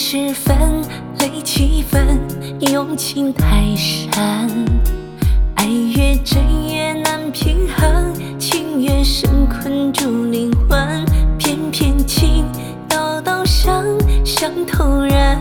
时分，泪七分，用情太深。爱越真越难平衡，情越深困住灵魂。偏偏情道道伤，伤透人。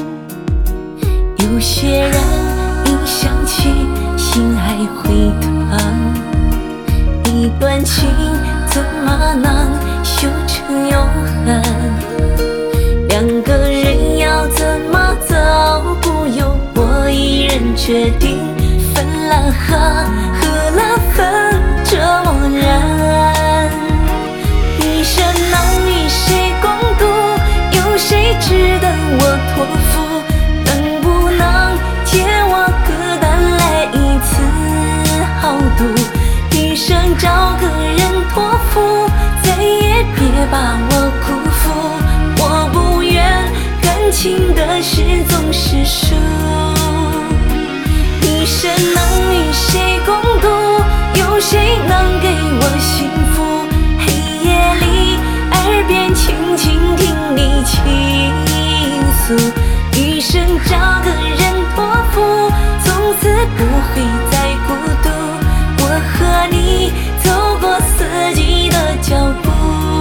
有些人一想起，心还会疼。一段情怎么能修成永恒？两个人要怎么走，不由我一人决定。分了合，合了分，折磨人。一生能与谁共度，有谁值得我托付？能不能借我歌单来一次豪赌？余生找个人托付，再也别把我辜负。我不愿感情的事总是输。一生能与谁共度，有谁能给我幸福？黑夜里耳边轻轻听你倾诉。余生找个人托付，从此不会再孤独。我和你走过四季的脚步。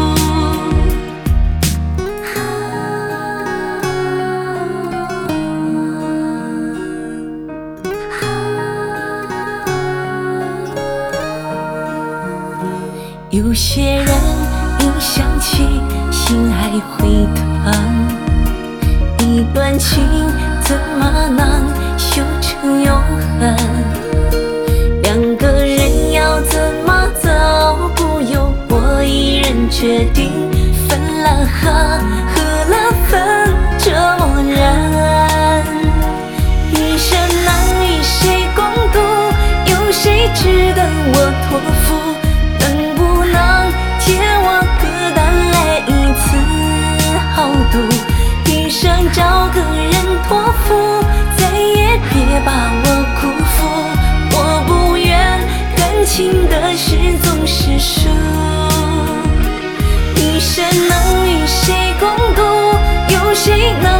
有些人一想起，心还会疼。一段情怎么能修成永恒？两个人要怎么走，不由我一人决定。分了合，合了分，折磨人。余生能与谁共度，有谁值得我托付？能不能借我歌单来一次豪赌？余生找个人托付，再也别把我辜负。我不愿感情的事总是输。一生能与谁共度，有谁能